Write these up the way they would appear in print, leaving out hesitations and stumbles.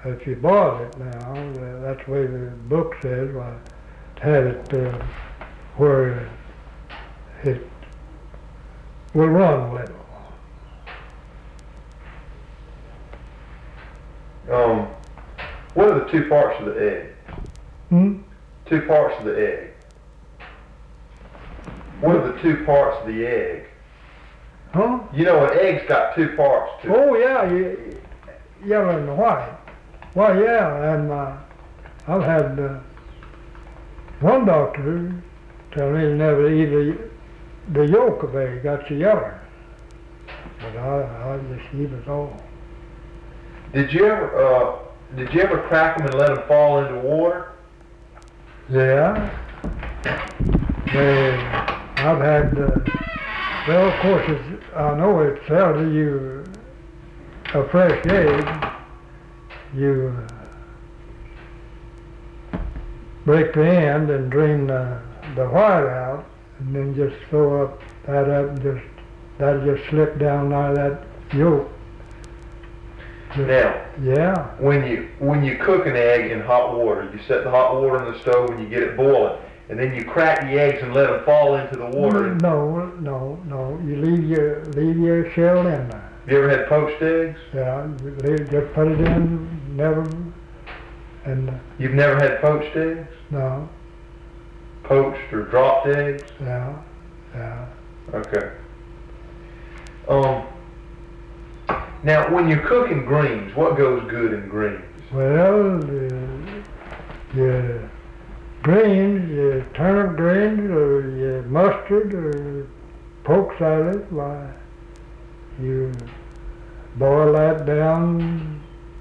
if you boil it now, that's the way the book says, have it where it will run a little. What are the two parts of the egg? Two parts of the egg. What are the two parts of the egg? Huh? You know, an egg's got two parts to it. Oh yeah, yellow and white. Well, yeah, and I've had one doctor tell me to never eat the yolk of egg, that's the yellow. But I just eat it all. Did you ever crack them and let them fall into water? Yeah. I've had, well, of course, I know it's healthy. A fresh egg, you break the end and drain the white out, and then just throw that up, and that'll just slip down out of that yolk. Now, yeah. When you cook an egg in hot water, you set the hot water on the stove and you get it boiling, and then you crack the eggs and let them fall into the water. No. You leave your shell in there. You ever had poached eggs? Yeah, just put it in, never, and... You've never had poached eggs? No. Poached or dropped eggs? Yeah. Okay. Now, when you're cooking greens, what goes good in greens? Well, your greens, your turnip greens, or your mustard, or poke salad, why, you boil that down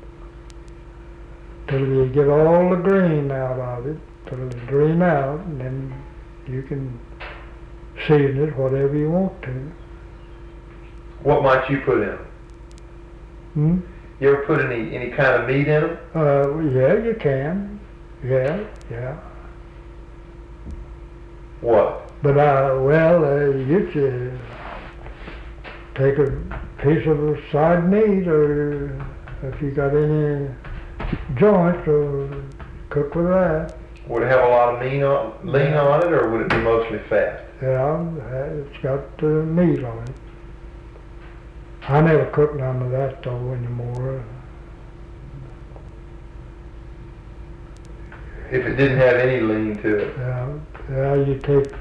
till you get all the green out of it, till it's green out, and then you can season it whatever you want to. What might you put in them? You ever put any kind of meat in them? Yeah, you can. Yeah. What? But you take a piece of side meat, or if you got any joints, or cook with that. Would it have a lot of lean on it, or would it be mostly fat? Yeah, it's got meat on it. I never cook none of that though anymore. If it didn't have any lean to it. Yeah, you take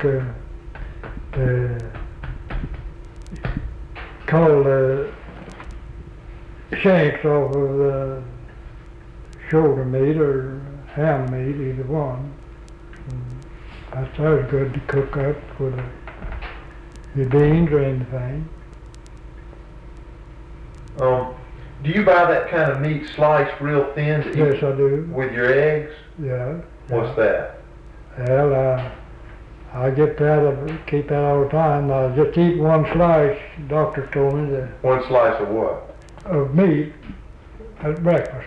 cull the shanks off of the shoulder meat or ham meat, either one. That's always good to cook up with your beans or anything. Do you buy that kind of meat sliced real thin to eat? Yes, I do. With your eggs? Yeah. What's that? Well, I get that, keep that all the time. I just eat one slice, the doctor told me that. One slice of what? Of meat at breakfast.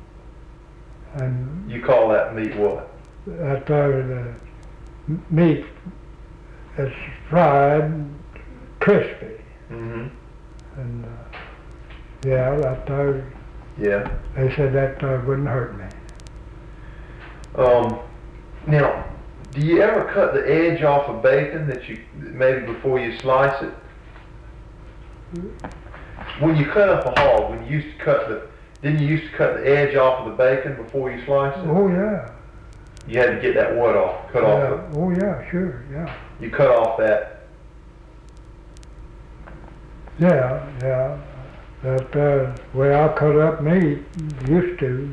And you call that meat what? That's the meat that's fried, crispy. Mm-hmm. And yeah, that yeah. They said that wouldn't hurt me. Now, do you ever cut the edge off of bacon maybe before you slice it? When you cut up a hog, didn't you used to cut the edge off of the bacon before you slice it? Oh yeah. You had to get that wood off, cut off. Oh yeah, sure, yeah. You cut off that. Yeah. That way I cut up meat, used to.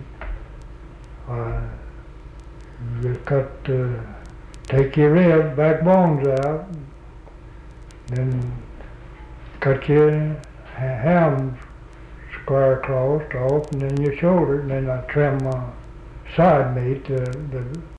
You take your rib, backbones out, then cut your ham square across off, and then your shoulder, and then I trim my side meat, the